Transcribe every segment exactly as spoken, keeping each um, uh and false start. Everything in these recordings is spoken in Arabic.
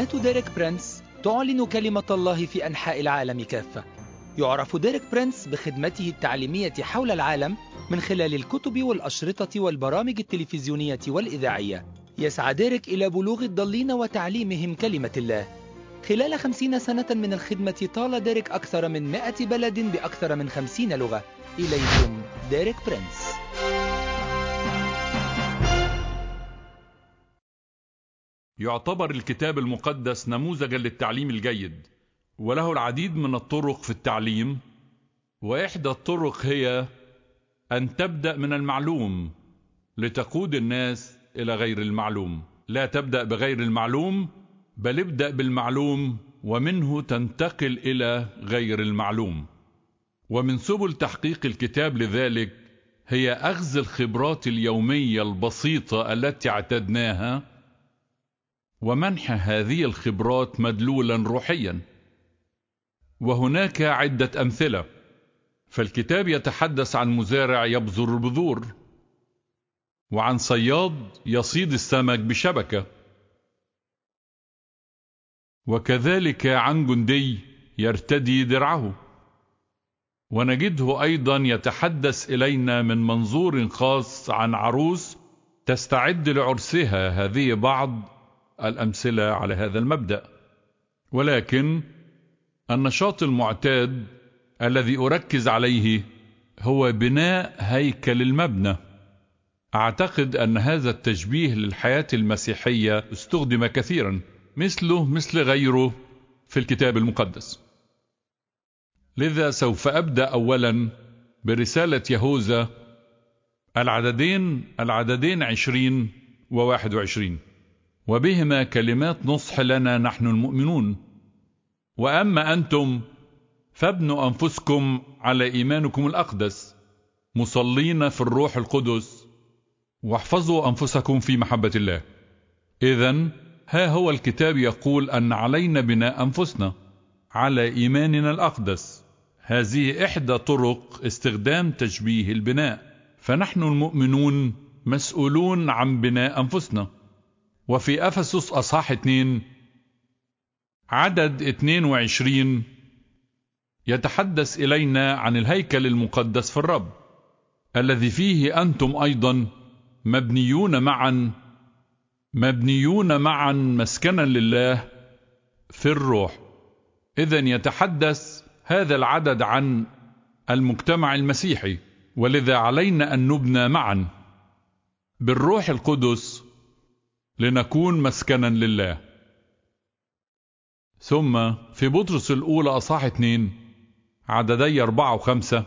قناة ديريك برينس تعلن كلمة الله في أنحاء العالم كافة. يعرف ديريك برينس بخدمته التعليمية حول العالم من خلال الكتب والأشرطة والبرامج التلفزيونية والإذاعية. يسعى ديريك إلى بلوغ الضالين وتعليمهم كلمة الله. خلال خمسين سنة من الخدمة طال ديريك أكثر من مئة بلد بأكثر من خمسين لغة. إليكم ديريك برينس. يعتبر الكتاب المقدس نموذجا للتعليم الجيد، وله العديد من الطرق في التعليم، وإحدى الطرق هي أن تبدأ من المعلوم لتقود الناس إلى غير المعلوم. لا تبدأ بغير المعلوم، بل ابدأ بالمعلوم ومنه تنتقل إلى غير المعلوم. ومن سبل تحقيق الكتاب لذلك هي أخذ الخبرات اليومية البسيطة التي اعتدناها ومنح هذه الخبرات مدلولا روحيا. وهناك عدة أمثلة. فالكتاب يتحدث عن مزارع يبذر البذور، وعن صياد يصيد السمك بشبكة، وكذلك عن جندي يرتدي درعه. ونجده أيضا يتحدث إلينا من منظور خاص عن عروس تستعد لعرسها. هذه بعض الأمثلة على هذا المبدأ. ولكن النشاط المعتاد الذي أركز عليه هو بناء هيكل المبنى. أعتقد أن هذا التشبيه للحياة المسيحية استخدم كثيرا، مثله مثل غيره في الكتاب المقدس. لذا سوف أبدأ أولا برسالة يهوذا العددين العددين عشرين وواحد وعشرين، وبهما كلمات نصح لنا نحن المؤمنون. وأما أنتم فابنوا أنفسكم على إيمانكم الأقدس مصلين في الروح القدس، واحفظوا أنفسكم في محبة الله. إذن ها هو الكتاب يقول أن علينا بناء أنفسنا على إيماننا الأقدس. هذه إحدى طرق استخدام تشبيه البناء. فنحن المؤمنون مسؤولون عن بناء أنفسنا. وفي أفسس أصحاح اثنين عدد اثنين وعشرين يتحدث إلينا عن الهيكل المقدس في الرب، الذي فيه أنتم أيضا مبنيون معا مبنيون معا مسكنا لله في الروح. إذن يتحدث هذا العدد عن المجتمع المسيحي، ولذا علينا أن نبنى معا بالروح القدس لنكون مسكنا لله. ثم في بطرس الأولى أصحاح اثنين عددي أربعة وخمسة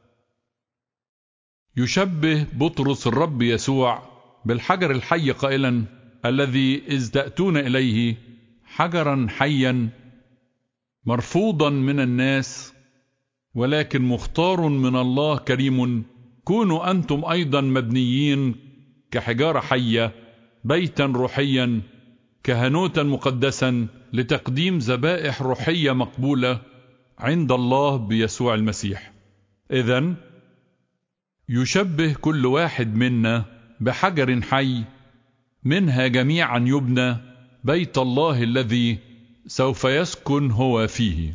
يشبه بطرس الرب يسوع بالحجر الحي قائلا: الذي إذ تأتون إليه حجرا حيا مرفوضا من الناس ولكن مختار من الله كريم، كونوا أنتم أيضا مبنيين كحجارة حية بيتا روحيا كهنوتا مقدسا لتقديم ذبائح روحية مقبولة عند الله بيسوع المسيح. إذن يشبه كل واحد منا بحجر حي، منها جميعا يبنى بيت الله الذي سوف يسكن هو فيه.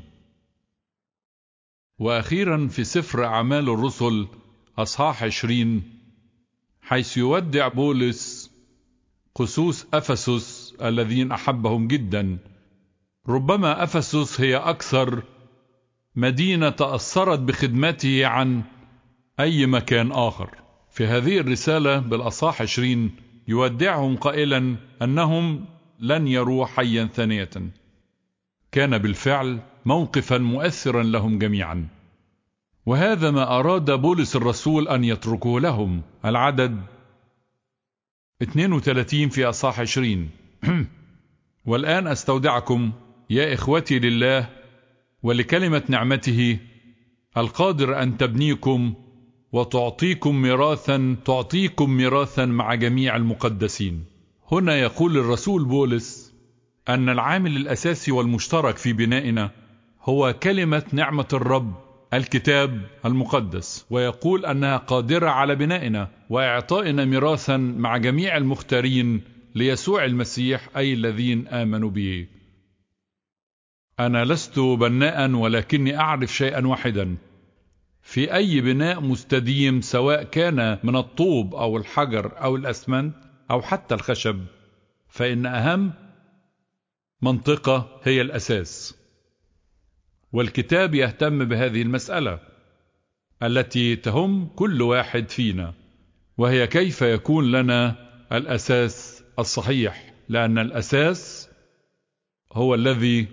وأخيرا في سفر أعمال الرسل أصحاح عشرين، حيث يودع بولس قسوس أفسس الذين أحبهم جدا. ربما أفسس هي أكثر مدينة تأثرت بخدمته عن أي مكان آخر. في هذه الرسالة بالأصحاح عشرين يودعهم قائلا أنهم لن يروا حيا ثانية. كان بالفعل موقفا مؤثرا لهم جميعا، وهذا ما أراد بولس الرسول أن يتركه لهم. العدد اثنين وثلاثين في أصحاح عشرين والآن أستودعكم يا إخوتي لله ولكلمة نعمته القادر أن تبنيكم وتعطيكم ميراثا تعطيكم ميراثا مع جميع المقدسين. هنا يقول الرسول بولس أن العامل الأساسي والمشترك في بنائنا هو كلمة نعمة الرب الكتاب المقدس، ويقول أنها قادرة على بنائنا وإعطائنا ميراثا مع جميع المختارين ليسوع المسيح، أي الذين آمنوا به. أنا لست بناء ولكني أعرف شيئا واحدا: في أي بناء مستديم، سواء كان من الطوب أو الحجر أو الأسمنت أو حتى الخشب، فإن أهم منطقة هي الأساس. والكتاب يهتم بهذه المسألة التي تهم كل واحد فينا، وهي كيف يكون لنا الأساس الصحيح، لأن الأساس هو الذي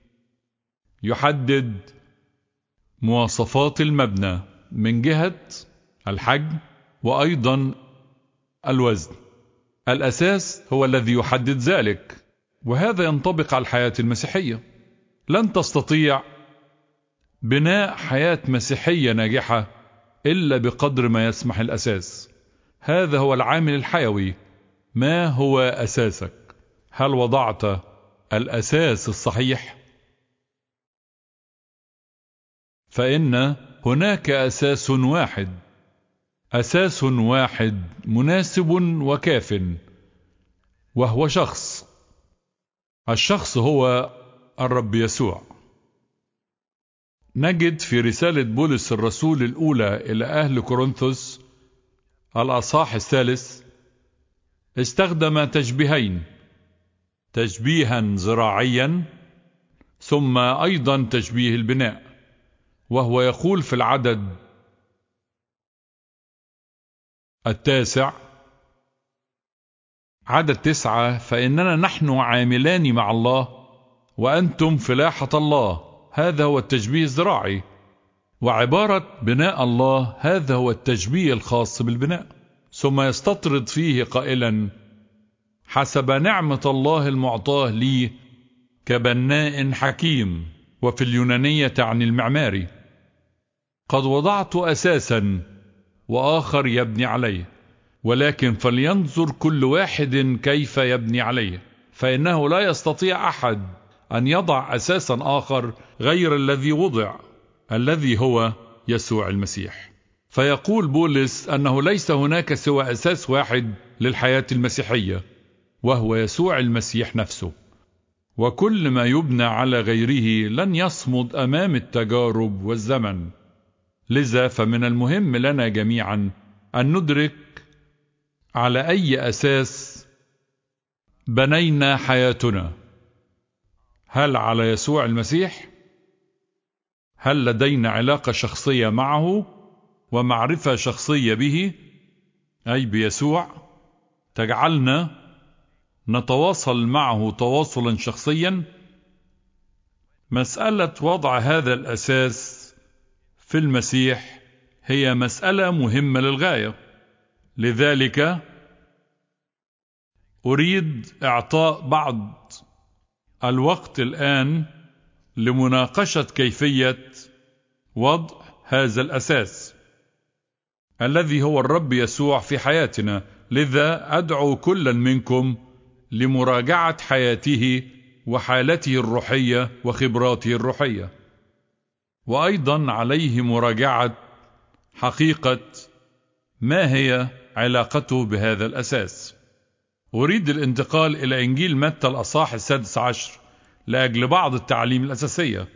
يحدد مواصفات المبنى من جهة الحجم وأيضا الوزن. الأساس هو الذي يحدد ذلك، وهذا ينطبق على الحياة المسيحية. لن تستطيع بناء حياة مسيحية ناجحة إلا بقدر ما يسمح الأساس. هذا هو العامل الحيوي. ما هو أساسك؟ هل وضعت الأساس الصحيح؟ فإن هناك أساس واحد، أساس واحد مناسب وكاف، وهو شخص. الشخص هو الرب يسوع. نجد في رسالة بولس الرسول الأولى إلى أهل كورنثوس الأصحاح الثالث استخدم تشبيهين: تشبيها زراعيا ثم أيضا تشبيه البناء. وهو يقول في العدد التاسع، عدد تسعة: فإننا نحن عاملان مع الله وأنتم فلاحة الله. هذا هو التشبيه الزراعي. وعبارة بناء الله هذا هو التشبيه الخاص بالبناء. ثم يستطرد فيه قائلا: حسب نعمة الله المعطاه لي كبناء حكيم. وفي اليونانية تعني المعماري. قد وضعت أساسا وآخر يبني عليه، ولكن فلينظر كل واحد كيف يبني عليه، فإنه لا يستطيع أحد أن يضع أساسا آخر غير الذي وضع، الذي هو يسوع المسيح. فيقول بولس أنه ليس هناك سوى أساس واحد للحياة المسيحية، وهو يسوع المسيح نفسه. وكل ما يبنى على غيره لن يصمد أمام التجارب والزمن. لذا فمن المهم لنا جميعا أن ندرك على أي أساس بنينا حياتنا. هل على يسوع المسيح؟ هل لدينا علاقة شخصية معه ومعرفة شخصية به، أي بيسوع، تجعلنا نتواصل معه تواصلا شخصيا؟ مسألة وضع هذا الأساس في المسيح هي مسألة مهمة للغاية. لذلك أريد إعطاء بعض الوقت الآن لمناقشة كيفية وضع هذا الأساس الذي هو الرب يسوع في حياتنا. لذا أدعو كلا منكم لمراجعة حياته وحالته الروحية وخبراته الروحية، وأيضا عليه مراجعة حقيقة ما هي علاقته بهذا الأساس. أريد الانتقال إلى إنجيل متى الأصحاح السادس عشر لأجل بعض التعليم الأساسية.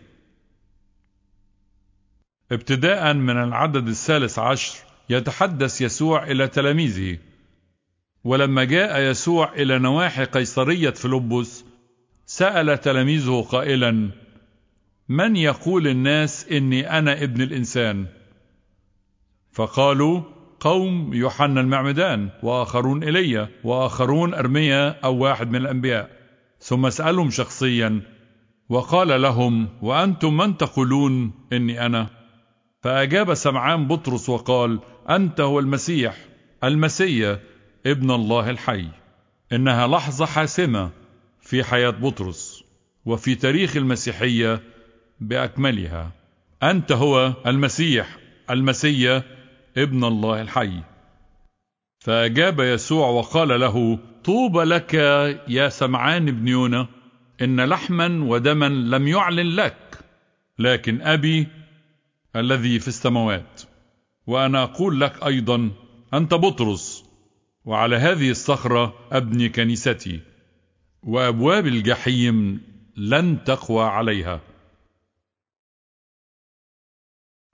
ابتداء من العدد الثالث عشر يتحدث يسوع إلى تلاميذه: ولما جاء يسوع إلى نواحي قيصرية فيلبس سأل تلاميذه قائلا: من يقول الناس إني أنا ابن الإنسان؟ فقالوا: قوم يوحنا المعمدان، وآخرون إيليا، وآخرون أرميا أو واحد من الأنبياء. ثم سألهم شخصيا وقال لهم: وأنتم من تقولون إني أنا؟ فأجاب سمعان بطرس وقال: أنت هو المسيح، المسيح ابن الله الحي. إنها لحظة حاسمة في حياة بطرس وفي تاريخ المسيحية بأكملها. أنت هو المسيح، المسيح ابن الله الحي. فأجاب يسوع وقال له: طوبى لك يا سمعان ابن يونا، إن لحما ودما لم يعلن لك، لكن أبي الذي في السماوات. وأنا أقول لك أيضا: أنت بطرس، وعلى هذه الصخرة أبني كنيستي، وأبواب الجحيم لن تقوى عليها.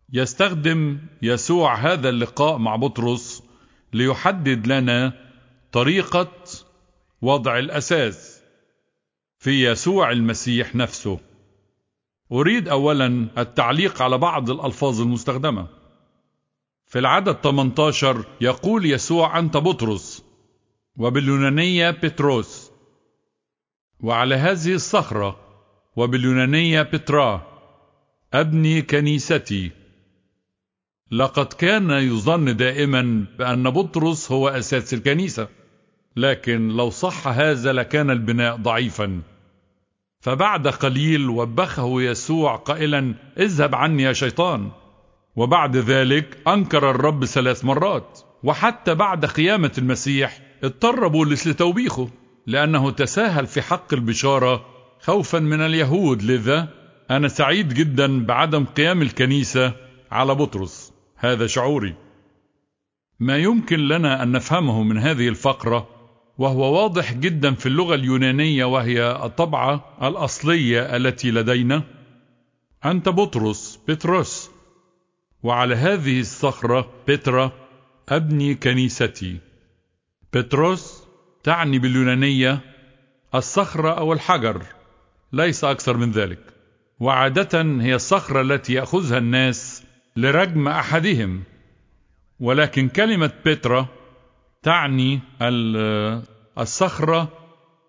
يستخدم يسوع هذا اللقاء مع بطرس ليحدد لنا طريقة وضع الأساس في يسوع المسيح نفسه. أريد أولا التعليق على بعض الألفاظ المستخدمة. في العدد ثمانية عشر يقول يسوع: أنت بطرس، وباليونانية بطرس، وعلى هذه الصخرة، وباليونانية بترا، أبني كنيستي. لقد كان يظن دائما بأن بطرس هو أساس الكنيسة، لكن لو صح هذا لكان البناء ضعيفا. فبعد قليل وبخه يسوع قائلا: اذهب عني يا شيطان. وبعد ذلك أنكر الرب ثلاث مرات. وحتى بعد قيامة المسيح اضطر بولس لتوبيخه لأنه تساهل في حق البشارة خوفا من اليهود. لذا أنا سعيد جدا بعدم قيام الكنيسة على بطرس. هذا شعوري. ما يمكن لنا أن نفهمه من هذه الفقرة، وهو واضح جدا في اللغة اليونانية وهي الطبعة الأصلية التي لدينا: أنت بطرس بطرس، وعلى هذه الصخرة بترا أبني كنيستي. بطرس تعني باليونانية الصخرة أو الحجر، ليس أكثر من ذلك، وعادة هي الصخرة التي يأخذها الناس لرجم أحدهم. ولكن كلمة بترا تعني الصخرة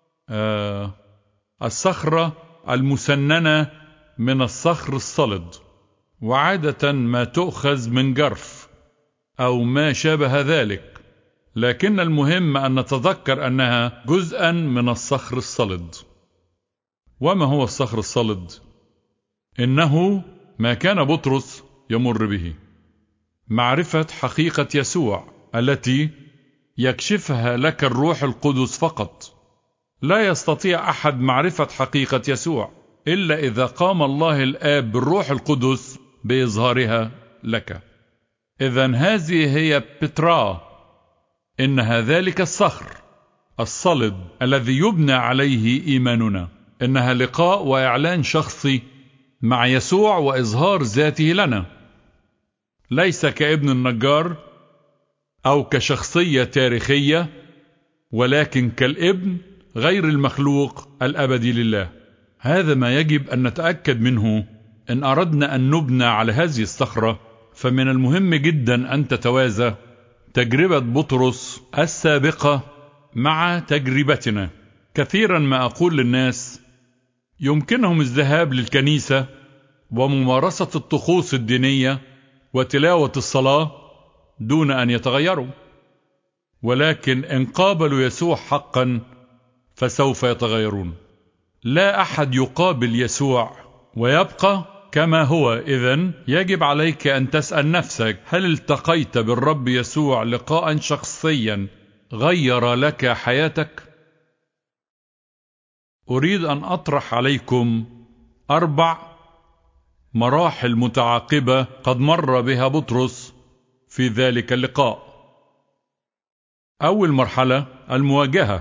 الصخرة المسننة من الصخر الصلد، وعادة ما تؤخذ من جرف أو ما شابه ذلك، لكن المهم أن نتذكر أنها جزءا من الصخر الصلد. وما هو الصخر الصلد؟ إنه ما كان بطرس يمر به: معرفة حقيقة يسوع التي يكشفها لك الروح القدس فقط. لا يستطيع أحد معرفة حقيقة يسوع إلا إذا قام الله الآب بالروح القدس بإظهارها لك. إذن هذه هي بترا، إنها ذلك الصخر الصلد الذي يبنى عليه إيماننا. إنها لقاء وإعلان شخصي مع يسوع وإظهار ذاته لنا، ليس كابن النجار أو كشخصية تاريخية، ولكن كالابن غير المخلوق الأبدي لله. هذا ما يجب أن نتأكد منه إن أردنا أن نبنى على هذه الصخرة. فمن المهم جدا أن تتوازى تجربة بطرس السابقة مع تجربتنا. كثيرا ما أقول للناس يمكنهم الذهاب للكنيسة وممارسة الطقوس الدينية وتلاوة الصلاة دون أن يتغيروا، ولكن إن قابلوا يسوع حقا فسوف يتغيرون. لا أحد يقابل يسوع ويبقى كما هو. إذن يجب عليك أن تسأل نفسك: هل التقيت بالرب يسوع لقاء شخصيا غير لك حياتك؟ أريد أن أطرح عليكم أربع مراحل متعاقبة قد مر بها بطرس في ذلك اللقاء. أول مرحلة المواجهة،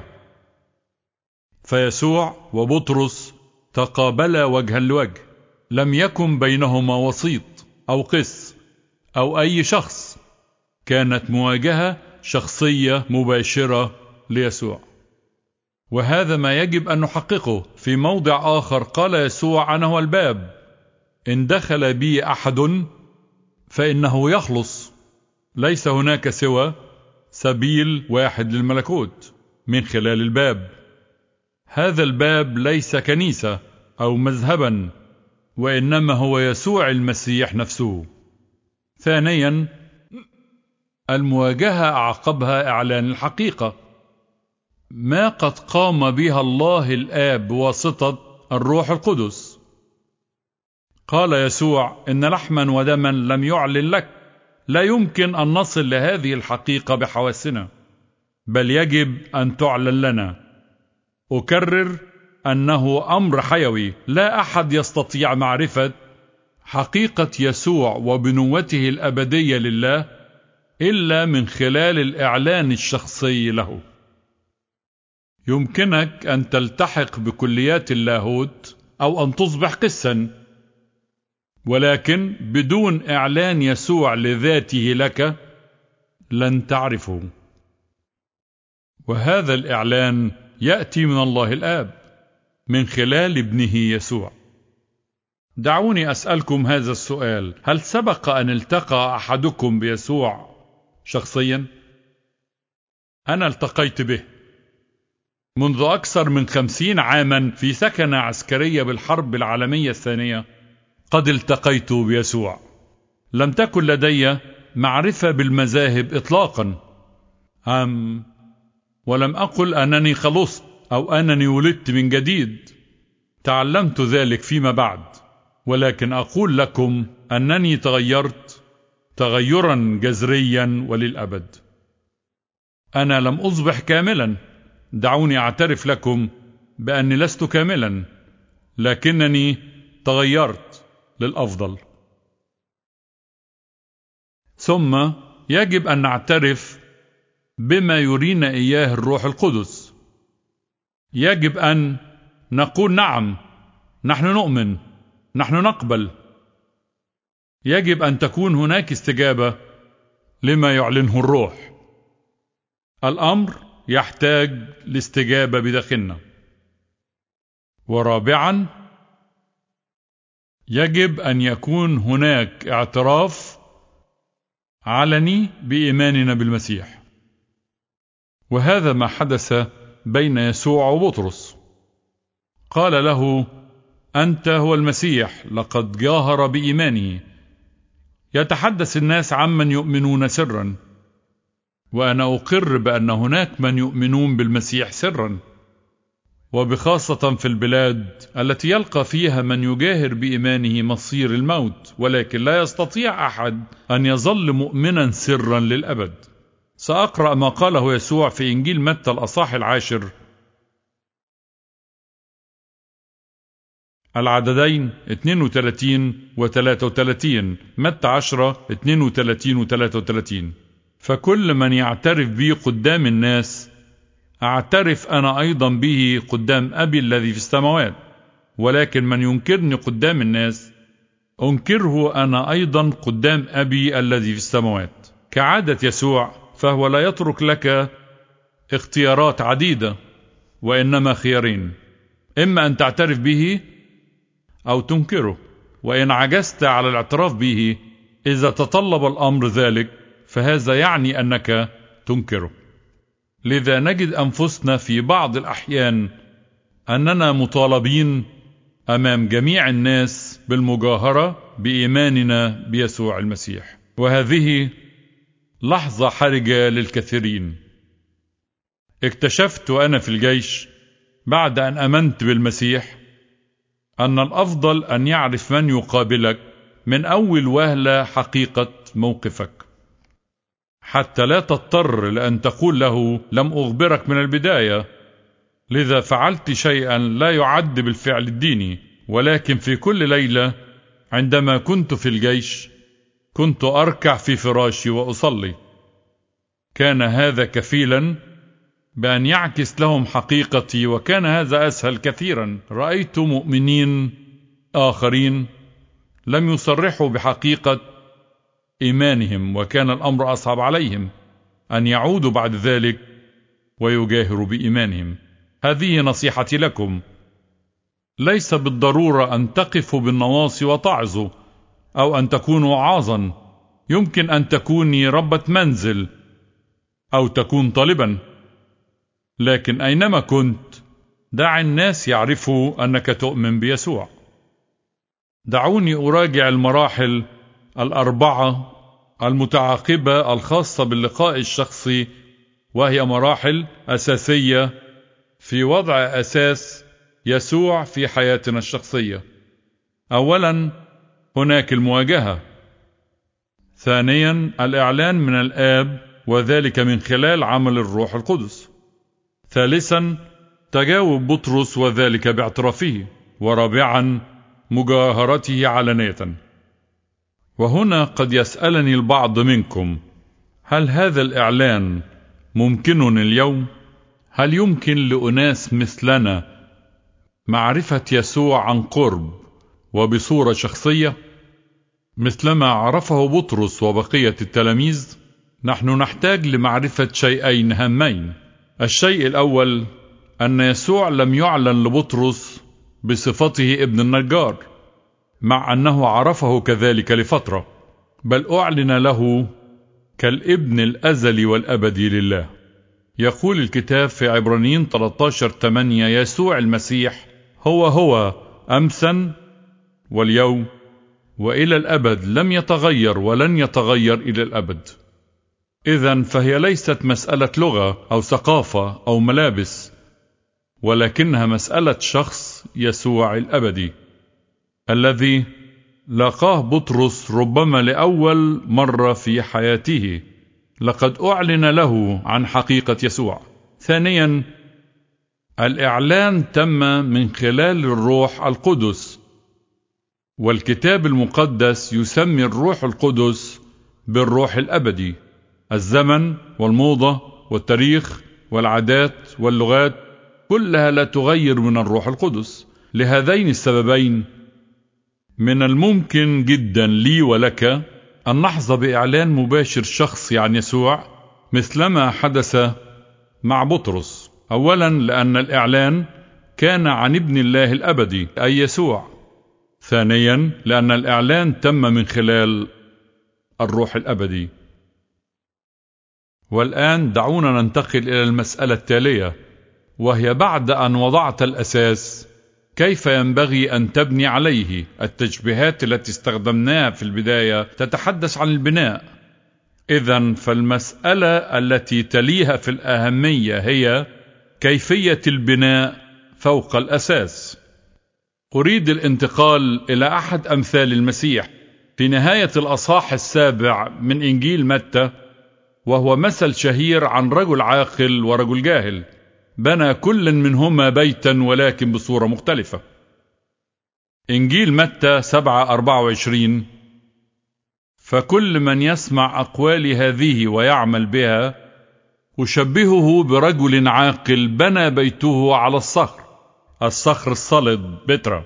فيسوع وبطرس تقابلا وجها لوجه، لم يكن بينهما وسيط أو قس أو أي شخص، كانت مواجهة شخصية مباشرة ليسوع. وهذا ما يجب أن نحققه. في موضع آخر قال يسوع: أنا هو الباب، إن دخل بي أحد فإنه يخلص. ليس هناك سوى سبيل واحد للملكوت، من خلال الباب. هذا الباب ليس كنيسة أو مذهبا، وإنما هو يسوع المسيح نفسه. ثانيا المواجهة أعقبها إعلان الحقيقة، ما قد قام بها الله الآب بواسطة الروح القدس. قال يسوع: إن لحما ودما لم يعلن لك. لا يمكن أن نصل لهذه الحقيقة بحواسنا، بل يجب أن تعلن لنا. أكرر أنه أمر حيوي. لا أحد يستطيع معرفة حقيقة يسوع وبنوته الأبدية لله إلا من خلال الإعلان الشخصي له. يمكنك أن تلتحق بكليات اللاهوت أو أن تصبح قسا، ولكن بدون إعلان يسوع لذاته لك لن تعرفه، وهذا الإعلان يأتي من الله الآب من خلال ابنه يسوع. دعوني أسألكم هذا السؤال: هل سبق أن التقى أحدكم بيسوع شخصيا؟ أنا التقيت به منذ أكثر من خمسين عاما في سكنة عسكرية بالحرب العالمية الثانية. قد التقيت بيسوع. لم تكن لدي معرفة بالمذاهب إطلاقا، أم ولم أقل أنني خلصت أو أنني ولدت من جديد. تعلمت ذلك فيما بعد، ولكن أقول لكم أنني تغيرت تغيرا جذريا وللأبد. أنا لم أصبح كاملا، دعوني أعترف لكم بأني لست كاملا، لكنني تغيرت للأفضل. ثم يجب أن نعترف بما يرينا إياه الروح القدس. يجب أن نقول نعم، نحن نؤمن، نحن نقبل. يجب أن تكون هناك استجابة لما يعلنه الروح. الأمر يحتاج لاستجابة بداخلنا. ورابعا، يجب أن يكون هناك اعتراف علني بإيماننا بالمسيح. وهذا ما حدث بين يسوع وبطرس. قال له: أنت هو المسيح. لقد جاهر بإيمانه. يتحدث الناس عمن يؤمنون سرا، وأنا أقر بأن هناك من يؤمنون بالمسيح سرا، وبخاصة في البلاد التي يلقى فيها من يجاهر بإيمانه مصير الموت، ولكن لا يستطيع أحد أن يظل مؤمنا سرا للأبد. سأقرأ ما قاله يسوع في إنجيل متى الأصحاح العاشر العددين اثنين وثلاثين و ثلاثة وثلاثين. متى عشرة اثنين وثلاثين و ثلاثة وثلاثين: فكل من يعترف بي قدام الناس أعترف أنا أيضا به قدام أبي الذي في السماوات، ولكن من ينكرني قدام الناس أنكره أنا أيضا قدام أبي الذي في السماوات. كعادة يسوع فهو لا يترك لك اختيارات عديدة، وإنما خيارين: إما أن تعترف به أو تنكره. وإن عجزت على الاعتراف به، إذا تطلب الأمر ذلك، فهذا يعني أنك تنكره. لذا نجد أنفسنا في بعض الأحيان أننا مطالبين أمام جميع الناس بالمجاهرة بإيماننا بيسوع المسيح، وهذه لحظة حرجة للكثيرين. اكتشفت وأنا في الجيش بعد أن آمنت بالمسيح أن الأفضل أن يعرف من يقابلك من أول وهلة حقيقة موقفك، حتى لا تضطر لأن تقول له لم أخبرك من البداية، لذا فعلت شيئا لا يعد بالفعل الديني. ولكن في كل ليلة عندما كنت في الجيش كنت أركع في فراشي وأصلي. كان هذا كفيلا بأن يعكس لهم حقيقتي، وكان هذا أسهل كثيرا. رأيت مؤمنين آخرين لم يصرحوا بحقيقة إيمانهم، وكان الأمر أصعب عليهم أن يعودوا بعد ذلك ويجاهروا بإيمانهم. هذه نصيحتي لكم: ليس بالضرورة أن تقفوا بالنواصي وتعظوا أو أن تكونوا وعاظا. يمكن أن تكوني ربة منزل أو تكون طالبا، لكن أينما كنت دع الناس يعرفوا أنك تؤمن بيسوع. دعوني أراجع المراحل الأربعة المتعاقبة الخاصة باللقاء الشخصي، وهي مراحل أساسية في وضع أساس يسوع في حياتنا الشخصية. أولا، هناك المواجهة. ثانيا، الإعلان من الآب، وذلك من خلال عمل الروح القدس. ثالثا، تجاوب بطرس، وذلك باعترافه. ورابعا، مجاهرته علانية. وهنا قد يسألني البعض منكم: هل هذا الإعلان ممكن اليوم؟ هل يمكن لأناس مثلنا معرفة يسوع عن قرب وبصورة شخصية؟ مثلما عرفه بطرس وبقية التلاميذ، نحن نحتاج لمعرفة شيئين هامين. الشيء الأول أن يسوع لم يعلن لبطرس بصفته ابن النجار، مع أنه عرفه كذلك لفترة، بل أعلن له كالابن الأزلي والأبدي لله. يقول الكتاب في عبرانيين ثلاثة عشر ثمانية: يسوع المسيح هو هو أمسا واليوم وإلى الأبد، لم يتغير ولن يتغير إلى الأبد. إذن فهي ليست مسألة لغة أو ثقافة أو ملابس، ولكنها مسألة شخص يسوع الأبدي الذي لقاه بطرس ربما لأول مرة في حياته. لقد أعلن له عن حقيقة يسوع. ثانيا، الإعلان تم من خلال الروح القدس، والكتاب المقدس يسمي الروح القدس بالروح الأبدي. الزمن والموضة والتاريخ والعادات واللغات كلها لا تغير من الروح القدس. لهذين السببين من الممكن جدا لي ولك أن نحظى بإعلان مباشر شخصي عن يسوع مثلما حدث مع بطرس. أولا، لأن الإعلان كان عن ابن الله الأبدي أي يسوع. ثانيا، لأن الإعلان تم من خلال الروح الأبدي. والآن دعونا ننتقل إلى المسألة التالية، وهي بعد أن وضعت الأساس كيف ينبغي أن تبني عليه. التشبيهات التي استخدمناها في البداية تتحدث عن البناء. إذن فالمسألة التي تليها في الأهمية هي كيفية البناء فوق الأساس. أريد الانتقال إلى أحد أمثال المسيح في نهاية الأصحاح السابع من إنجيل متى، وهو مثل شهير عن رجل عاقل ورجل جاهل، بنى كل منهما بيتا ولكن بصورة مختلفة. إنجيل متى سبعة أربعة وعشرين: فكل من يسمع أقوالي هذه ويعمل بها أشبهه برجل عاقل بنى بيته على الصخر، الصخر الصلد بترا،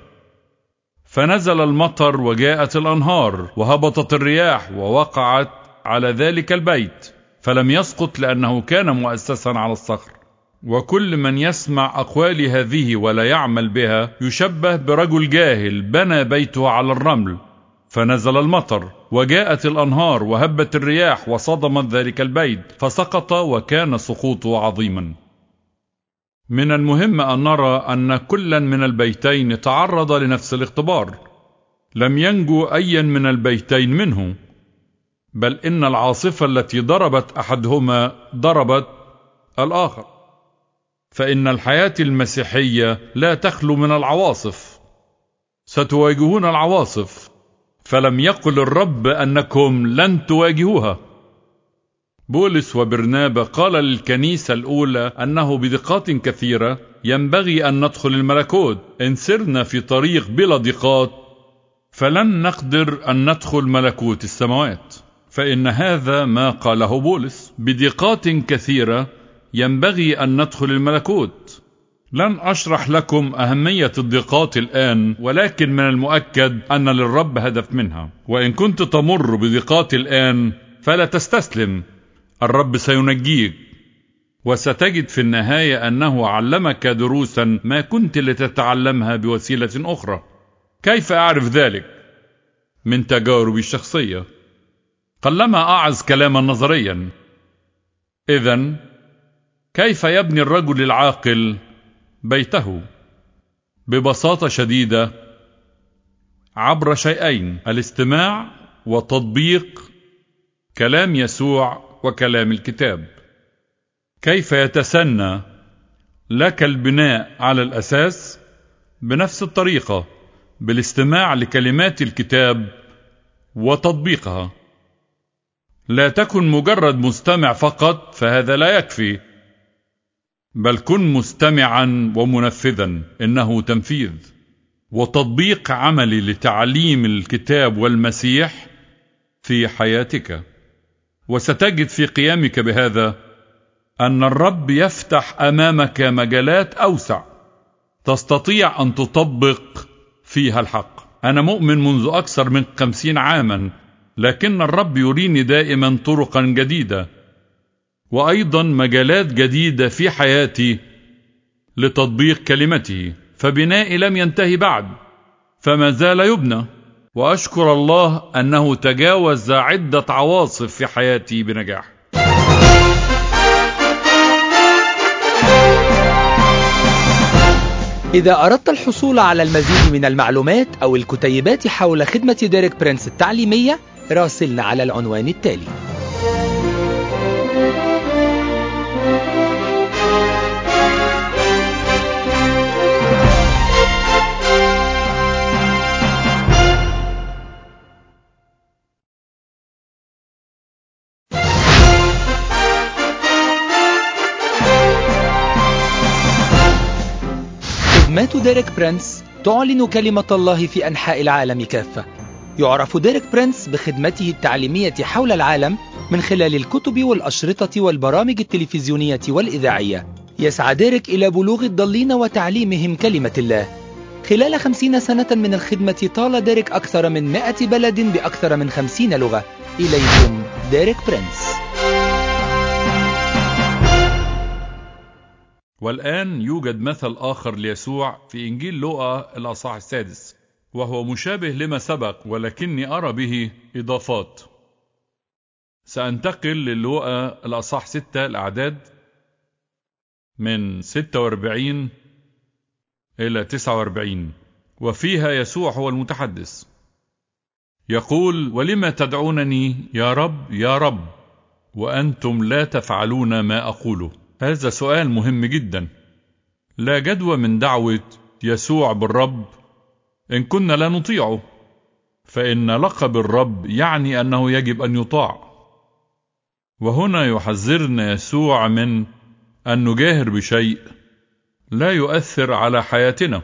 فنزل المطر وجاءت الأنهار وهبطت الرياح ووقعت على ذلك البيت، فلم يسقط لأنه كان مؤسسا على الصخر. وكل من يسمع أقوالي هذه ولا يعمل بها يشبه برجل جاهل بنى بيته على الرمل، فنزل المطر وجاءت الأنهار وهبت الرياح وصدمت ذلك البيت فسقط وكان سقوطه عظيما. من المهم أن نرى أن كلا من البيتين تعرض لنفس الاختبار، لم ينجو أي من البيتين منه، بل إن العاصفة التي ضربت أحدهما ضربت الآخر. فإن الحياة المسيحية لا تخلو من العواصف، ستواجهون العواصف، فلم يقل الرب أنكم لن تواجهوها. بولس وبرنابا قال للكنيسة الأولى أنه بدقات كثيرة ينبغي أن ندخل الملكوت. إن سرنا في طريق بلا ضيقات فلن نقدر أن ندخل ملكوت السماوات. فإن هذا ما قاله بولس: بدقات كثيرة ينبغي أن ندخل الملكوت. لن أشرح لكم أهمية الضيقات الآن، ولكن من المؤكد أن للرب هدف منها. وإن كنت تمر بضيقات الآن فلا تستسلم، الرب سينجيك، وستجد في النهاية أنه علمك دروسا ما كنت لتتعلمها بوسيلة أخرى. كيف أعرف ذلك؟ من تجاربي الشخصية. قلما أعظ كلاما نظريا. إذن كيف يبني الرجل العاقل بيته؟ ببساطة شديدة عبر شيئين: الاستماع وتطبيق كلام يسوع وكلام الكتاب. كيف يتسنى لك البناء على الأساس؟ بنفس الطريقة، بالاستماع لكلمات الكتاب وتطبيقها. لا تكن مجرد مستمع فقط، فهذا لا يكفي، بل كن مستمعا ومنفذا، إنه تنفيذ وتطبيق عملي لتعليم الكتاب والمسيح في حياتك. وستجد في قيامك بهذا أن الرب يفتح أمامك مجالات أوسع تستطيع أن تطبق فيها الحق. أنا مؤمن منذ أكثر من خمسين عاما، لكن الرب يريني دائما طرقا جديدة وأيضا مجالات جديدة في حياتي لتطبيق كلمته، فبنائي لم ينتهي بعد، فما زال يبنى. وأشكر الله أنه تجاوز عدة عواصف في حياتي بنجاح. إذا أردت الحصول على المزيد من المعلومات أو الكتيبات حول خدمة ديريك برينس التعليمية، راسلنا على العنوان التالي. خدمات ديريك برينس تعلن كلمة الله في أنحاء العالم كافة. يعرف ديريك برينس بخدمته التعليمية حول العالم من خلال الكتب والأشرطة والبرامج التلفزيونية والإذاعية. يسعى ديريك إلى بلوغ الضالين وتعليمهم كلمة الله. خلال خمسين سنة من الخدمة طال ديريك أكثر من مائة بلد بأكثر من خمسين لغة. إليكم ديريك برينس. والآن يوجد مثل آخر ليسوع في إنجيل لوقا الأصحاح السادس، وهو مشابه لما سبق، ولكني أرى به إضافات. سأنتقل للوقا الأصحاح ستة الأعداد من ستة وأربعين إلى تسعة وأربعين، وفيها يسوع هو المتحدث. يقول: ولما تدعونني يا رب يا رب وأنتم لا تفعلون ما أقوله؟ هذا سؤال مهم جدا. لا جدوى من دعوة يسوع بالرب إن كنا لا نطيعه، فإن لقب الرب يعني أنه يجب أن يطاع. وهنا يحذرنا يسوع من أن نجاهر بشيء لا يؤثر على حياتنا.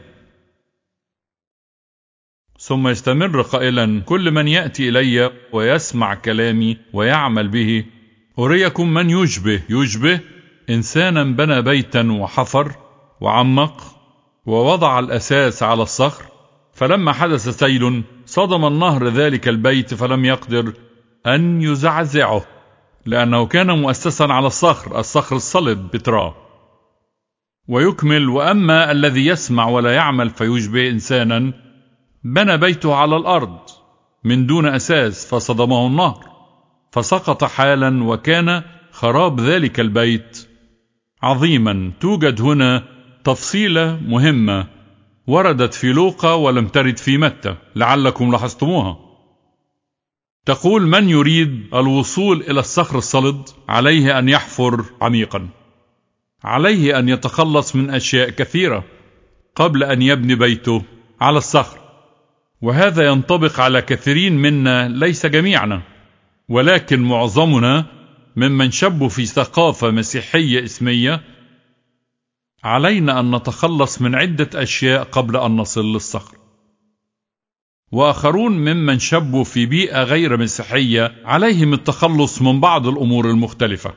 ثم يستمر قائلا: كل من يأتي إلي ويسمع كلامي ويعمل به أريكم من يشبه يشبه إنسانا بنى بيتا وحفر وعمق ووضع الأساس على الصخر، فلما حدث سيل صدم النهر ذلك البيت فلم يقدر أن يزعزعه، لأنه كان مؤسسا على الصخر الصخر الصلب بتراه. ويكمل: وأما الذي يسمع ولا يعمل فيشبه إنسانا بنى بيته على الأرض من دون أساس فصدمه النهر فسقط حالا، وكان خراب ذلك البيت عظيما. توجد هنا تفصيلة مهمة وردت في لوقا ولم ترد في متى، لعلكم لاحظتموها. تقول: من يريد الوصول إلى الصخر الصلد عليه أن يحفر عميقا، عليه أن يتخلص من أشياء كثيرة قبل أن يبني بيته على الصخر. وهذا ينطبق على كثيرين منا، ليس جميعنا، ولكن معظمنا ممن شبوا في ثقافة مسيحية اسمية. علينا أن نتخلص من عدة أشياء قبل أن نصل للصخر. وآخرون ممن شبوا في بيئة غير مسيحية عليهم التخلص من بعض الأمور المختلفة.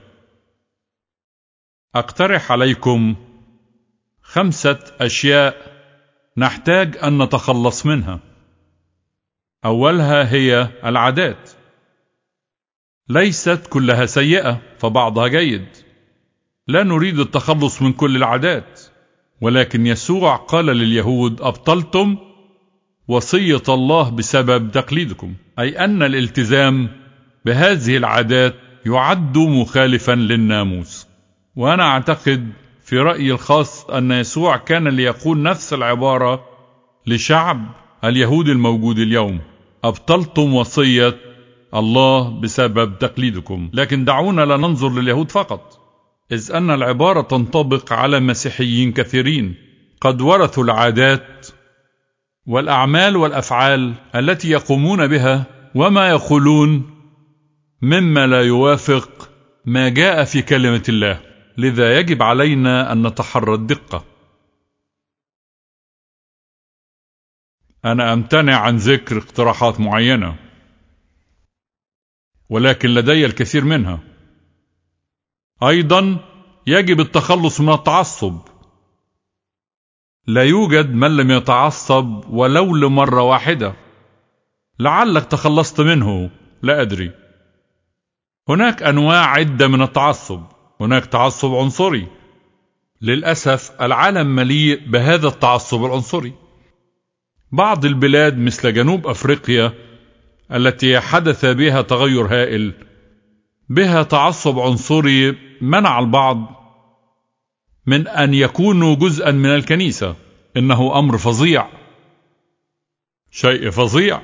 أقترح عليكم خمسة أشياء نحتاج أن نتخلص منها. أولها هي العادات. ليست كلها سيئة، فبعضها جيد. لا نريد التخلص من كل العادات، ولكن يسوع قال لليهود: أبطلتم وصية الله بسبب تقليدكم، أي أن الالتزام بهذه العادات يعد مخالفا للناموس. وأنا أعتقد في رأيي الخاص أن يسوع كان ليقول نفس العبارة لشعب اليهود الموجود اليوم: أبطلتم وصية الله بسبب تقليدكم. لكن دعونا لا ننظر لليهود فقط، إذ أن العبارة تنطبق على مسيحيين كثيرين قد ورثوا العادات والأعمال والأفعال التي يقومون بها وما يقولون مما لا يوافق ما جاء في كلمة الله. لذا يجب علينا أن نتحرى الدقة. أنا أمتنع عن ذكر اقتراحات معينة، ولكن لدي الكثير منها. أيضا يجب التخلص من التعصب. لا يوجد من لم يتعصب ولو لمرة واحدة. لعلك تخلصت منه، لا أدري. هناك أنواع عدة من التعصب. هناك تعصب عنصري. للأسف العالم مليء بهذا التعصب العنصري. بعض البلاد مثل جنوب أفريقيا التي حدث بها تغير هائل بها تعصب عنصري منع البعض من أن يكونوا جزءا من الكنيسة. إنه أمر فظيع، شيء فظيع.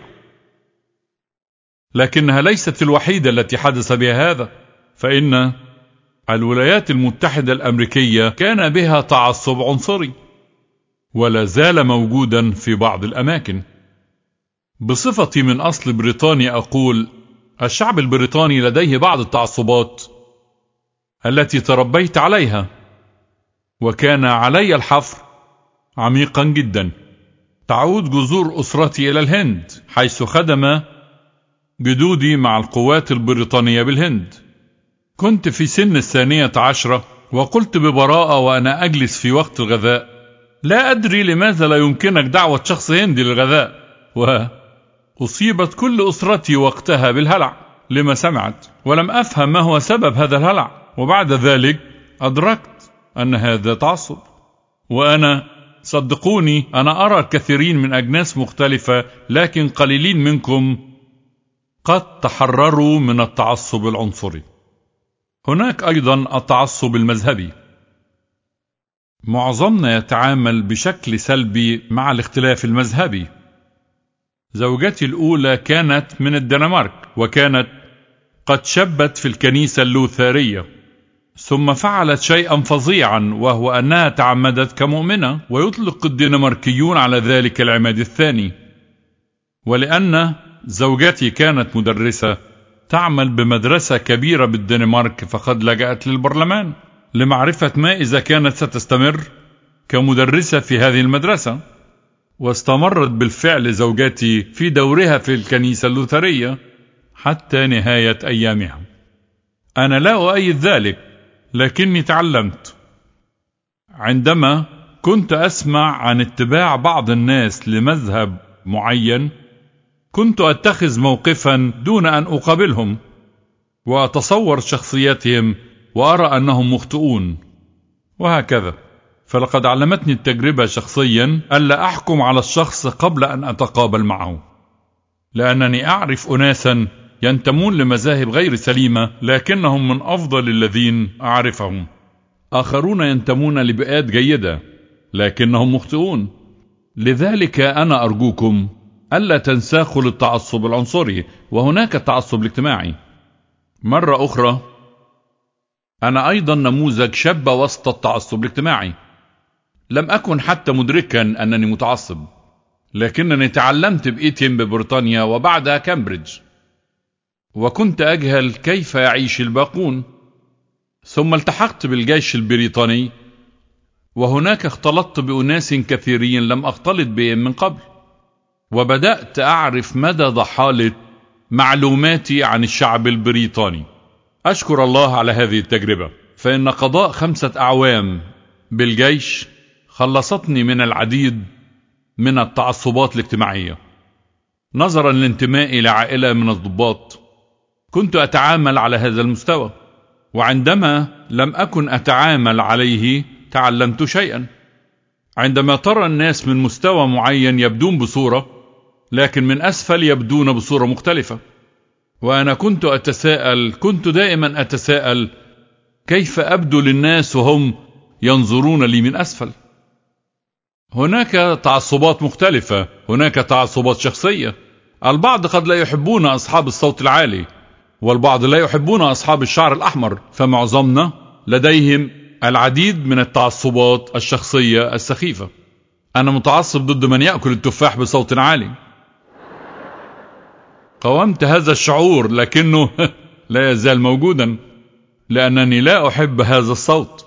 لكنها ليست الوحيدة التي حدث بها هذا، فإن الولايات المتحدة الأمريكية كان بها تعصب عنصري ولا زال موجودا في بعض الأماكن. بصفتي من أصل بريطاني أقول الشعب البريطاني لديه بعض التعصبات التي تربيت عليها، وكان علي الحفر عميقا جدا. تعود جذور أسرتي إلى الهند، حيث خدم جدودي مع القوات البريطانية بالهند. كنت في سن الثانية عشرة، وقلت ببراءة وأنا أجلس في وقت الغذاء: لا أدري لماذا لا يمكنك دعوة شخص هندي للغذاء. وأصيبت كل أسرتي وقتها بالهلع لما سمعت، ولم أفهم ما هو سبب هذا الهلع. وبعد ذلك أدركت أن هذا تعصب. وأنا صدقوني أنا أرى الكثيرين من أجناس مختلفة، لكن قليلين منكم قد تحرروا من التعصب العنصري. هناك أيضا التعصب المذهبي. معظمنا يتعامل بشكل سلبي مع الاختلاف المذهبي. زوجتي الأولى كانت من الدنمارك، وكانت قد شبت في الكنيسة اللوثارية، ثم فعلت شيئا فظيعا، وهو أنها تعمدت كمؤمنة، ويطلق الدنماركيون على ذلك العماد الثاني. ولأن زوجتي كانت مدرسة تعمل بمدرسة كبيرة بالدنمارك، فقد لجأت للبرلمان لمعرفة ما إذا كانت ستستمر كمدرسة في هذه المدرسة. واستمرت بالفعل زوجتي في دورها في الكنيسة اللوثرية حتى نهاية أيامها. أنا لا أؤيد ذلك، لكني تعلمت. عندما كنت أسمع عن اتباع بعض الناس لمذهب معين، كنت أتخذ موقفا دون أن أقابلهم، وأتصور شخصياتهم وأرى أنهم مخطئون، وهكذا. فلقد علمتني التجربة شخصيا ألا أحكم على الشخص قبل أن أتقابل معه، لأنني أعرف أناسا ينتمون لمذاهب غير سليمة لكنهم من أفضل الذين أعرفهم. آخرون ينتمون لبيئات جيدة لكنهم مخطئون. لذلك أنا أرجوكم ألا تنساخوا للتعصب العنصري، وهناك التعصب الاجتماعي. مرة أخرى أنا أيضا نموذج شاب وسط التعصب الاجتماعي. لم أكن حتى مدركا أنني متعصب، لكنني تعلمت بإيتين ببريطانيا وبعدها كامبريدج، وكنت أجهل كيف يعيش الباقون. ثم التحقت بالجيش البريطاني، وهناك اختلطت بأناس كثيرين لم أختلط بهم من قبل، وبدأت أعرف مدى ضحالة معلوماتي عن الشعب البريطاني. أشكر الله على هذه التجربة، فإن قضاء خمسة أعوام بالجيش خلصتني من العديد من التعصبات الاجتماعية. نظرا لانتمائي لعائلة من الضباط كنت أتعامل على هذا المستوى، وعندما لم أكن أتعامل عليه تعلمت شيئا. عندما ترى الناس من مستوى معين يبدون بصورة، لكن من أسفل يبدون بصورة مختلفة. وأنا كنت أتساءل كنت دائما أتساءل كيف أبدو للناس وهم ينظرون لي من أسفل. هناك تعصبات مختلفة. هناك تعصبات شخصية. البعض قد لا يحبون أصحاب الصوت العالي، والبعض لا يحبون أصحاب الشعر الأحمر، فمعظمنا لديهم العديد من التعصبات الشخصية السخيفة. أنا متعصب ضد من يأكل التفاح بصوت عالي. قاومت هذا الشعور لكنه لا يزال موجودا، لأنني لا أحب هذا الصوت.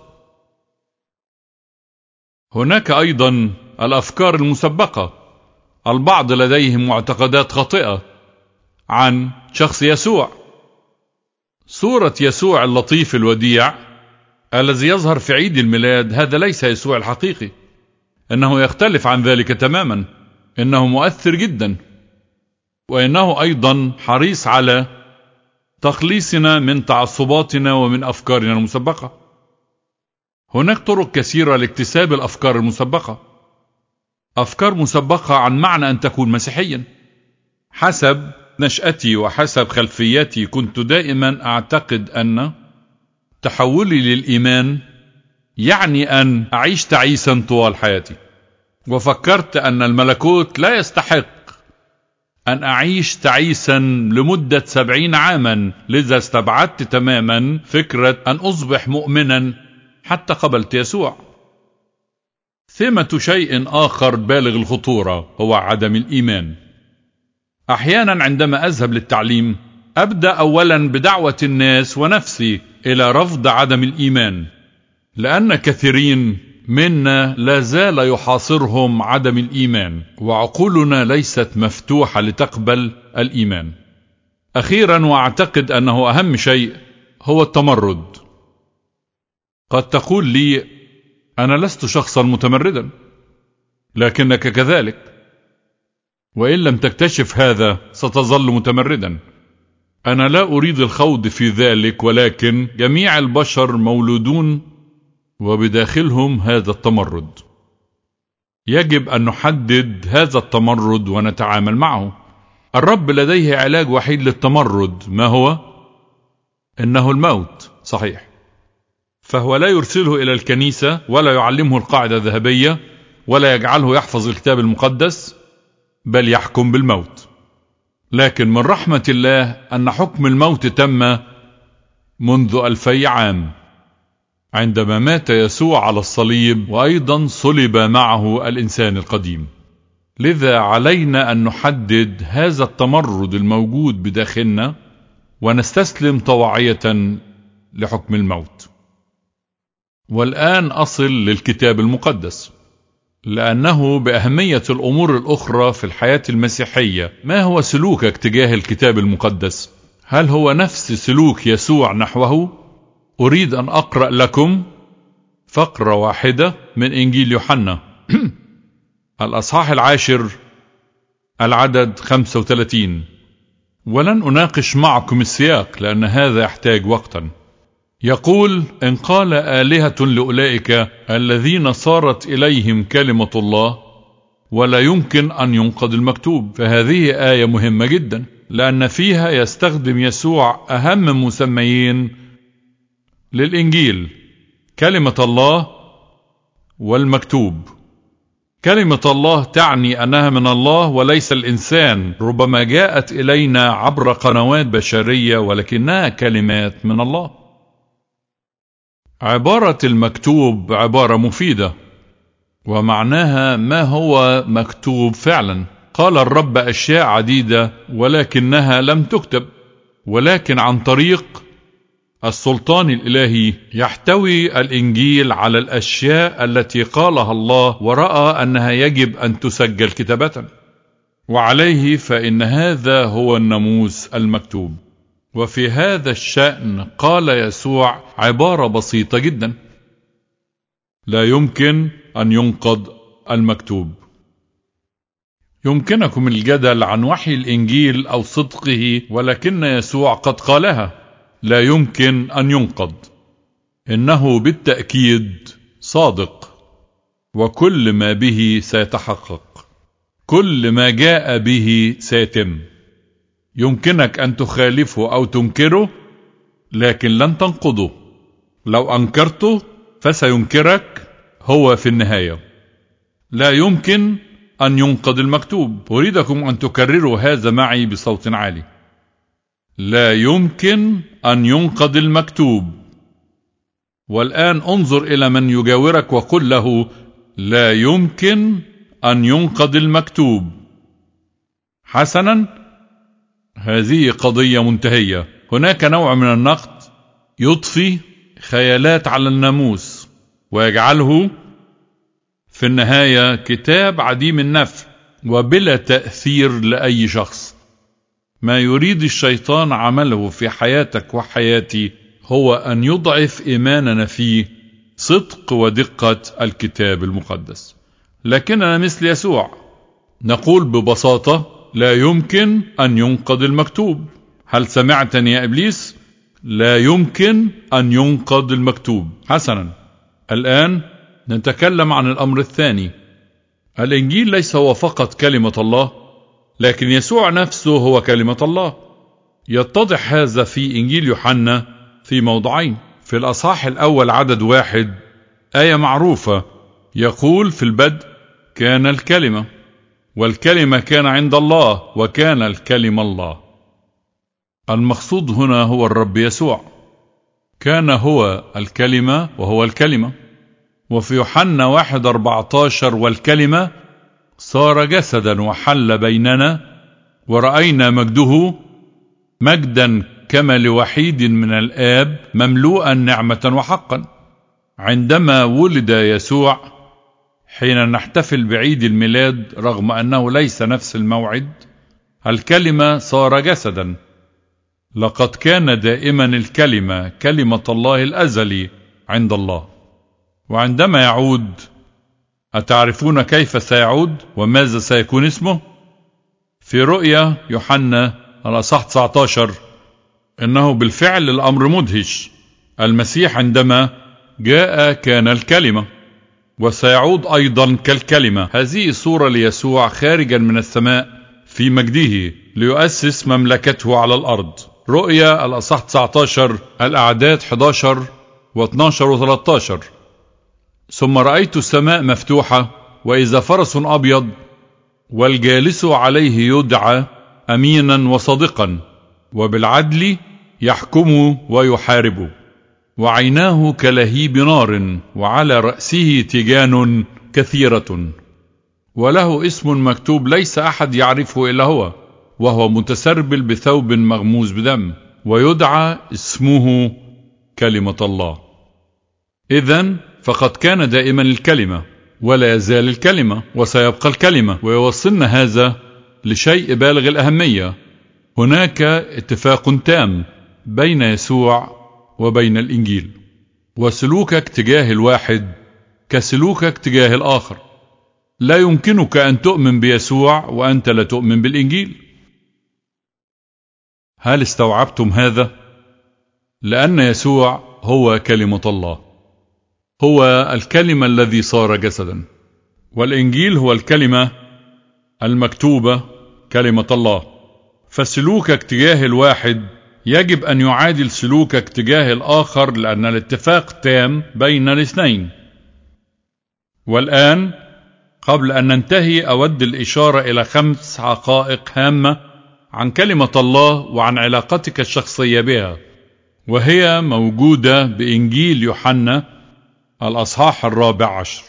هناك أيضا الأفكار المسبقة. البعض لديهم معتقدات خاطئة عن شخص يسوع. صورة يسوع اللطيف الوديع الذي يظهر في عيد الميلاد هذا ليس يسوع الحقيقي. إنه يختلف عن ذلك تماما، إنه مؤثر جدا، وإنه أيضا حريص على تخليصنا من تعصباتنا ومن أفكارنا المسبقة. هناك طرق كثيرة لاكتساب الأفكار المسبقة، أفكار مسبقة عن معنى أن تكون مسيحيا. حسب نشأتي وحسب خلفيتي كنت دائما أعتقد أن تحولي للإيمان يعني أن أعيش تعيسا طوال حياتي، وفكرت أن الملكوت لا يستحق أن أعيش تعيسا لمدة سبعين عاما، لذا استبعدت تماما فكرة أن أصبح مؤمنا حتى قبلت يسوع. ثمة شيء آخر بالغ الخطورة هو عدم الإيمان. أحيانا عندما أذهب للتعليم أبدأ أولا بدعوة الناس ونفسي إلى رفض عدم الإيمان، لأن كثيرين منا لا زال يحاصرهم عدم الإيمان، وعقولنا ليست مفتوحة لتقبل الإيمان. أخيرا، وأعتقد أنه أهم شيء، هو التمرد. قد تقول لي أنا لست شخصا متمردا، لكنك كذلك، وإن لم تكتشف هذا ستظل متمردا. أنا لا أريد الخوض في ذلك، ولكن جميع البشر مولودون وبداخلهم هذا التمرد. يجب أن نحدد هذا التمرد ونتعامل معه. الرب لديه علاج وحيد للتمرد، ما هو؟ إنه الموت، صحيح. فهو لا يرسله إلى الكنيسة ولا يعلمه القاعدة الذهبية ولا يجعله يحفظ الكتاب المقدس، بل يحكم بالموت. لكن من رحمة الله أن حكم الموت تم منذ ألفي عام عندما مات يسوع على الصليب، وأيضا صلب معه الإنسان القديم. لذا علينا أن نحدد هذا التمرد الموجود بداخلنا ونستسلم طواعية لحكم الموت. والآن أصل للكتاب المقدس، لأنه بأهمية الأمور الأخرى في الحياة المسيحية. ما هو سلوكك تجاه الكتاب المقدس؟ هل هو نفس سلوك يسوع نحوه؟ أريد أن أقرأ لكم فقرة واحدة من إنجيل يوحنا الأصحاح العاشر العدد خمسة وثلاثين، ولن أناقش معكم السياق لأن هذا يحتاج وقتا. يقول: إن قال آلهة لأولئك الذين صارت إليهم كلمة الله، ولا يمكن أن ينقض المكتوب. فهذه آية مهمة جدا، لأن فيها يستخدم يسوع أهم مسميين للإنجيل: كلمة الله والمكتوب. كلمة الله تعني أنها من الله وليس الإنسان، ربما جاءت إلينا عبر قنوات بشرية ولكنها كلمات من الله. عبارة المكتوب عبارة مفيدة، ومعناها ما هو مكتوب فعلا. قال الرب أشياء عديدة ولكنها لم تكتب، ولكن عن طريق السلطان الإلهي يحتوي الإنجيل على الأشياء التي قالها الله ورأى أنها يجب أن تسجل كتابة، وعليه فإن هذا هو الناموس المكتوب. وفي هذا الشأن قال يسوع عبارة بسيطة جدا: لا يمكن أن ينقض المكتوب. يمكنكم الجدل عن وحي الإنجيل أو صدقه، ولكن يسوع قد قالها: لا يمكن أن ينقض. إنه بالتأكيد صادق، وكل ما به سيتحقق، كل ما جاء به سيتم. يمكنك أن تخالفه أو تنكره، لكن لن تنقضه. لو أنكرته فسينكرك هو في النهاية. لا يمكن أن ينقض المكتوب. أريدكم أن تكرروا هذا معي بصوت عالي: لا يمكن أن ينقض المكتوب. والآن انظر إلى من يجاورك وقل له: لا يمكن أن ينقض المكتوب. حسنا، هذه قضية منتهية. هناك نوع من النقد يضفي خيالات على الناموس ويجعله في النهاية كتاب عديم النفع وبلا تأثير لأي شخص. ما يريد الشيطان عمله في حياتك وحياتي هو أن يضعف إيماننا في صدق ودقة الكتاب المقدس. لكننا مثل يسوع نقول ببساطة: لا يمكن أن ينقض المكتوب. هل سمعتني يا إبليس؟ لا يمكن أن ينقض المكتوب. حسنا، الآن نتكلم عن الأمر الثاني. الإنجيل ليس هو فقط كلمة الله، لكن يسوع نفسه هو كلمة الله. يتضح هذا في إنجيل يوحنا في موضعين. في الأصحاح الأول عدد واحد آية معروفة يقول: في البدء كان الكلمة، والكلمة كان عند الله، وكان الكلمة الله. المقصود هنا هو الرب يسوع. كان هو الكلمة وهو الكلمة. وفي يوحنا واحد أربعة عشر: والكلمة صار جسدا وحل بيننا، ورأينا مجده، مجدا كما لوحيد من الآب، مملوءا نعمة وحقا. عندما ولد يسوع، حين نحتفل بعيد الميلاد رغم أنه ليس نفس الموعد، الكلمة صار جسدا. لقد كان دائما الكلمة كلمة الله الأزلي عند الله. وعندما يعود، أتعرفون كيف سيعود وماذا سيكون اسمه؟ في رؤيا يوحنا الأصحاح تسعة عشر إنه بالفعل الأمر مدهش. المسيح عندما جاء كان الكلمة، وسيعود أيضا كالكلمة. هذه صورة ليسوع خارجا من السماء في مجده ليؤسس مملكته على الأرض. رؤيا الأصحاح تسعة عشر الأعداد أحد عشر واثني عشر وثلاثة عشر: ثم رأيت السماء مفتوحة، وإذا فرس أبيض، والجالس عليه يدعى أمينا وصادقا، وبالعدل يحكم ويحارب، وعيناه كلهيب نار، وعلى رأسه تيجان كثيرة، وله اسم مكتوب ليس أحد يعرفه إلا هو، وهو متسربل بثوب مغموس بدم، ويدعى اسمه كلمة الله. إذن فقد كان دائما الكلمة، ولا يزال الكلمة، وسيبقى الكلمة. ويوصلنا هذا لشيء بالغ الأهمية: هناك اتفاق تام بين يسوع وبين الإنجيل، وسلوكك تجاه الواحد كسلوكك تجاه الآخر. لا يمكنك أن تؤمن بيسوع وأنت لا تؤمن بالإنجيل. هل استوعبتم هذا؟ لأن يسوع هو كلمة الله، هو الكلمة الذي صار جسدا، والإنجيل هو الكلمة المكتوبة كلمة الله. فسلوكك تجاه الواحد يجب أن يعادل سلوكك تجاه الآخر، لأن الاتفاق تام بين الاثنين. والآن قبل أن ننتهي أود الإشارة إلى خمس حقائق هامة عن كلمة الله وعن علاقتك الشخصية بها، وهي موجودة بإنجيل يوحنا الأصحاح الرابع عشر.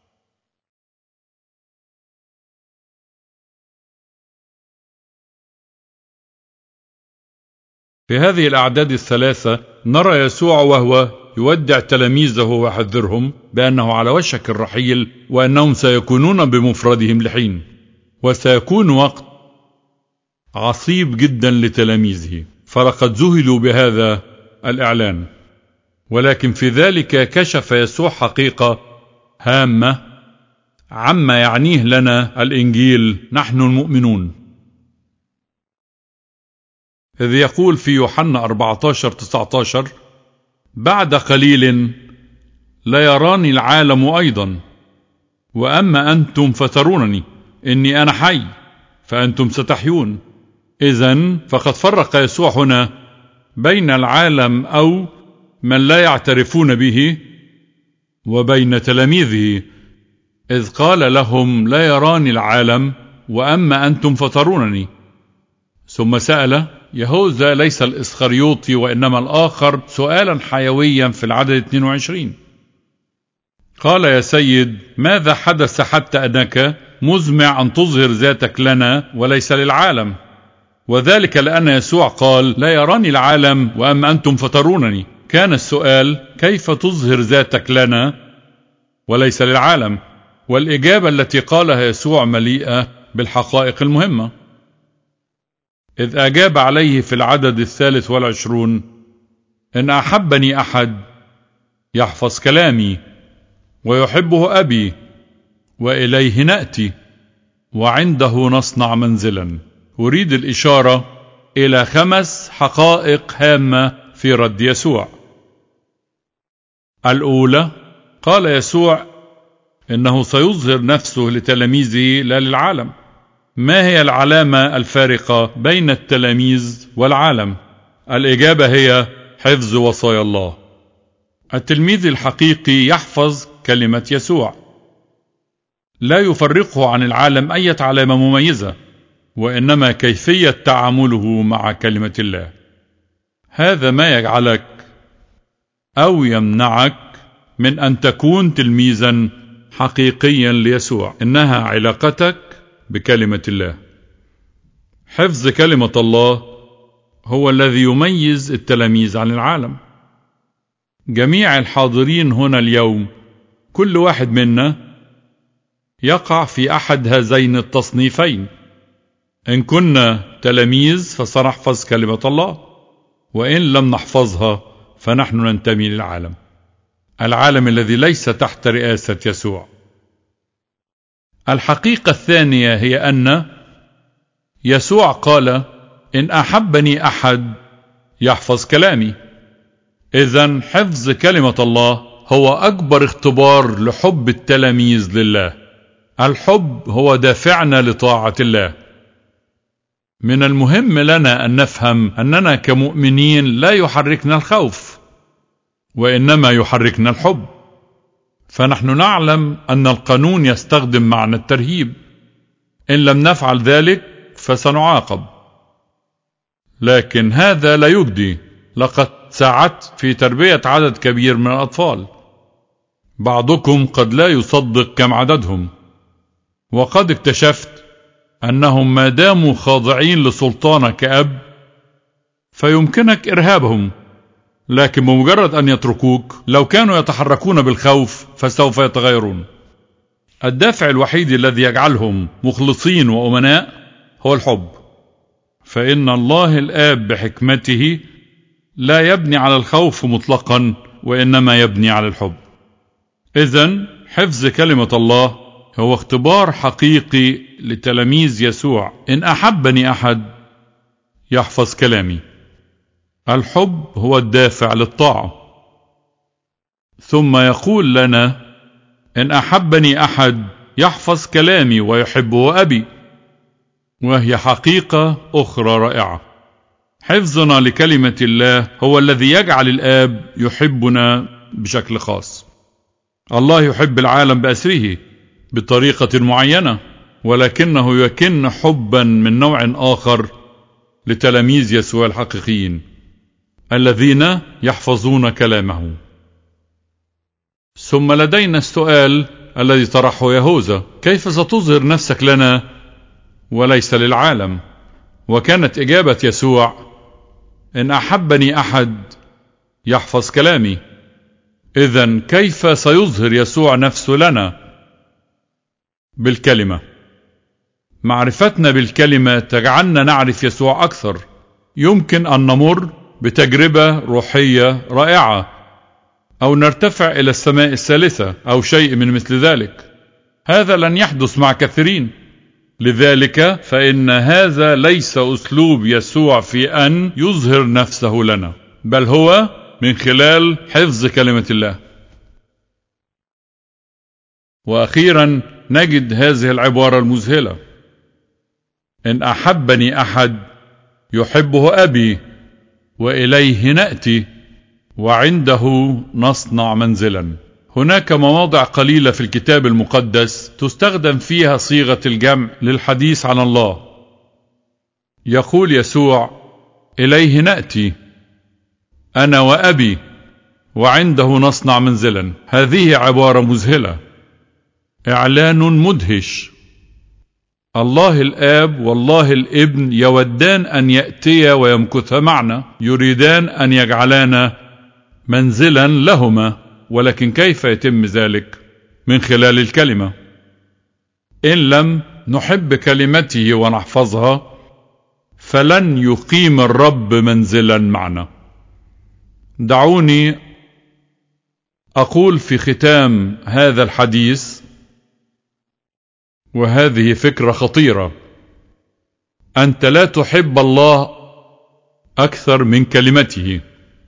في هذه الأعداد الثلاثة نرى يسوع وهو يودع تلاميذه ويحذرهم بأنه على وشك الرحيل، وأنهم سيكونون بمفردهم لحين، وسيكون وقت عصيب جدا لتلاميذه، فلقد ذهلوا بهذا الإعلان. ولكن في ذلك كشف يسوع حقيقة هامة عما يعنيه لنا الإنجيل نحن المؤمنون، إذ يقول في يوحنا أربعة عشر تسعة عشر: بعد قليل لا يراني العالم أيضا، وأما أنتم فترونني، إني أنا حي فأنتم ستحيون. إذن فقد فرق يسوع هنا بين العالم أو من لا يعترفون به وبين تلاميذه، إذ قال لهم: لا يراني العالم، وأما أنتم فترونني. ثم سأل يهوذا ليس الإسخريوطي وإنما الآخر سؤالا حيويا في العدد اثنين وعشرين، قال: يا سيد، ماذا حدث حتى أنك مزمع أن تظهر ذاتك لنا وليس للعالم؟ وذلك لأن يسوع قال: لا يراني العالم، وأما أنتم فترونني. كان السؤال: كيف تظهر ذاتك لنا وليس للعالم؟ والإجابة التي قالها يسوع مليئة بالحقائق المهمة، إذ أجاب عليه في العدد الثالث والعشرون: إن أحبني أحد يحفظ كلامي، ويحبه أبي، وإليه نأتي وعنده نصنع منزلا. أريد الإشارة إلى خمس حقائق هامة في رد يسوع. الأولى، قال يسوع إنه سيظهر نفسه لتلاميذه لا للعالم. ما هي العلامة الفارقة بين التلاميذ والعالم؟ الإجابة هي حفظ وصايا الله. التلميذ الحقيقي يحفظ كلمة يسوع، لا يفرقه عن العالم أي علامة مميزة، وإنما كيفية تعامله مع كلمة الله. هذا ما يجعلك أو يمنعك من أن تكون تلميذا حقيقيا ليسوع، إنها علاقتك بكلمة الله. حفظ كلمة الله هو الذي يميز التلاميذ عن العالم. جميع الحاضرين هنا اليوم، كل واحد منا يقع في أحد هذين التصنيفين. إن كنا تلاميذ فسنحفظ كلمة الله، وإن لم نحفظها فنحن ننتمي للعالم، العالم الذي ليس تحت رئاسة يسوع. الحقيقة الثانية هي أن يسوع قال: إن أحبني أحد يحفظ كلامي. إذن حفظ كلمة الله هو أكبر اختبار لحب التلاميذ لله. الحب هو دافعنا لطاعة الله. من المهم لنا أن نفهم أننا كمؤمنين لا يحركنا الخوف، وإنما يحركنا الحب. فنحن نعلم أن القانون يستخدم معنى الترهيب. إن لم نفعل ذلك فسنعاقب، لكن هذا لا يجدي. لقد ساعدت في تربية عدد كبير من الأطفال. بعضكم قد لا يصدق كم عددهم، وقد اكتشفت أنهم ما داموا خاضعين لسلطانك كأب فيمكنك إرهابهم، لكن بمجرد أن يتركوك لو كانوا يتحركون بالخوف فسوف يتغيرون. الدافع الوحيد الذي يجعلهم مخلصين وأمناء هو الحب. فإن الله الآب بحكمته لا يبني على الخوف مطلقا، وإنما يبني على الحب. إذن حفظ كلمة الله هو اختبار حقيقي لتلاميذ يسوع. إن أحبني أحد يحفظ كلامي. الحب هو الدافع للطاعة. ثم يقول لنا: إن أحبني أحد يحفظ كلامي ويحبه أبي. وهي حقيقة أخرى رائعة. حفظنا لكلمة الله هو الذي يجعل الآب يحبنا بشكل خاص. الله يحب العالم بأسره بطريقة معينة، ولكنه يكن حبا من نوع آخر لتلاميذ يسوع الحقيقيين الذين يحفظون كلامه. ثم لدينا السؤال الذي طرحه يهوذا: كيف ستظهر نفسك لنا وليس للعالم؟ وكانت إجابة يسوع: إن أحبني أحد يحفظ كلامي. إذن كيف سيظهر يسوع نفسه لنا؟ بالكلمة. معرفتنا بالكلمة تجعلنا نعرف يسوع أكثر. يمكن أن نمر بتجربة روحية رائعة، أو نرتفع إلى السماء الثالثة، أو شيء من مثل ذلك. هذا لن يحدث مع كثيرين. لذلك فإن هذا ليس أسلوب يسوع في أن يظهر نفسه لنا، بل هو من خلال حفظ كلمة الله. وأخيرا نجد هذه العبارة المذهلة: إن أحبني أحد يحبه أبي، وإليه نأتي وعنده نصنع منزلا. هناك مواضع قليلة في الكتاب المقدس تستخدم فيها صيغة الجمع للحديث عن الله. يقول يسوع: إليه نأتي أنا وأبي وعنده نصنع منزلا. هذه عبارة مذهلة، إعلان مدهش. الله الآب والله الابن يودان أن يأتي ويمكث معنا، يريدان أن يجعلانا منزلا لهما. ولكن كيف يتم ذلك؟ من خلال الكلمة. إن لم نحب كلمته ونحفظها فلن يقيم الرب منزلا معنا. دعوني أقول في ختام هذا الحديث وهذه فكرة خطيرة. أنت لا تحب الله أكثر من كلمته.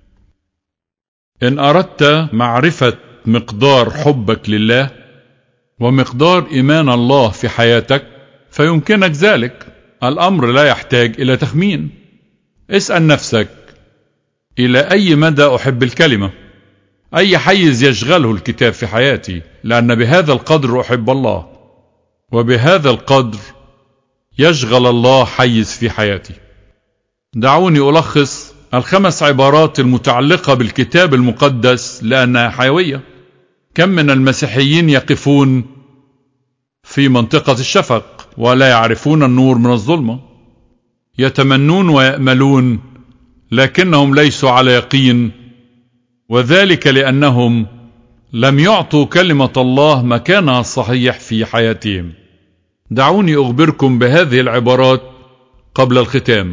إن أردت معرفة مقدار حبك لله ومقدار إيمان الله في حياتك فيمكنك ذلك. الأمر لا يحتاج إلى تخمين. اسأل نفسك: إلى أي مدى أحب الكلمة؟ أي حيز يشغله الكتاب في حياتي؟ لأن بهذا القدر أحب الله، وبهذا القدر يشغل الله حيز في حياتي. دعوني ألخص الخمس عبارات المتعلقة بالكتاب المقدس لأنها حيوية. كم من المسيحيين يقفون في منطقة الشفق ولا يعرفون النور من الظلمة، يتمنون ويأملون لكنهم ليسوا على يقين، وذلك لأنهم لم يعطوا كلمة الله مكانها الصحيح في حياتهم. دعوني أخبركم بهذه العبارات قبل الختام.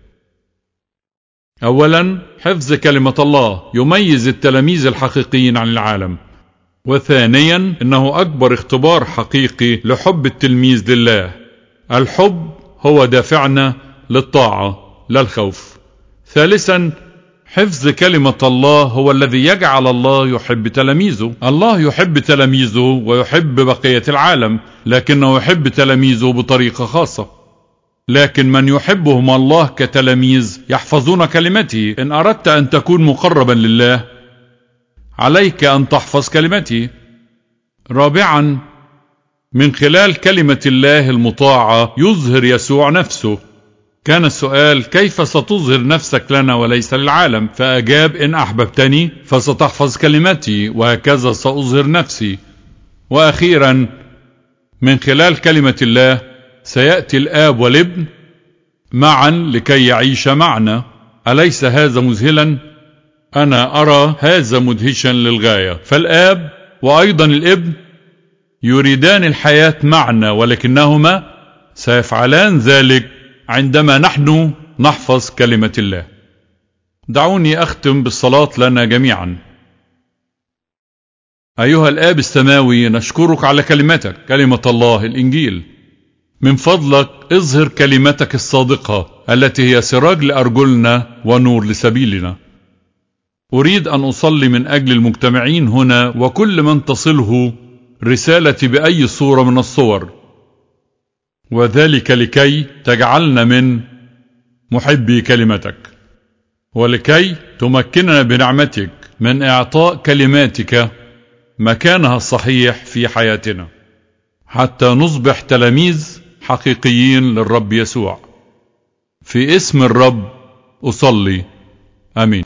أولا، حفظ كلمة الله يميز التلاميذ الحقيقيين عن العالم. وثانيا، إنه أكبر اختبار حقيقي لحب التلميذ لله. الحب هو دافعنا للطاعة لا الخوف. ثالثا، حفظ كلمة الله هو الذي يجعل الله يحب تلاميذه. الله يحب تلاميذه ويحب بقية العالم، لكنه يحب تلاميذه بطريقة خاصة. لكن من يحبهم الله كتلاميذ يحفظون كلمته. إن أردت أن تكون مقربا لله عليك أن تحفظ كلمته. رابعا، من خلال كلمة الله المطاعة يظهر يسوع نفسه. كان السؤال: كيف ستظهر نفسك لنا وليس للعالم؟ فأجاب: إن أحببتني فستحفظ كلمتي، وهكذا سأظهر نفسي. وأخيرا، من خلال كلمة الله سيأتي الآب والابن معا لكي يعيش معنا. أليس هذا مذهلا؟ أنا أرى هذا مدهشا للغاية. فالآب وأيضا الابن يريدان الحياة معنا، ولكنهما سيفعلان ذلك عندما نحن نحفظ كلمة الله. دعوني أختم بالصلاة لنا جميعا. أيها الآب السماوي، نشكرك على كلمتك، كلمة الله الإنجيل. من فضلك اظهر كلمتك الصادقة التي هي سراج لأرجلنا ونور لسبيلنا. أريد أن أصلي من أجل المجتمعين هنا وكل من تصله رسالتي بأي صورة من الصور، وذلك لكي تجعلنا من محبي كلمتك، ولكي تمكننا بنعمتك من إعطاء كلماتك مكانها الصحيح في حياتنا، حتى نصبح تلاميذ حقيقيين للرب يسوع. في اسم الرب أصلي، آمين.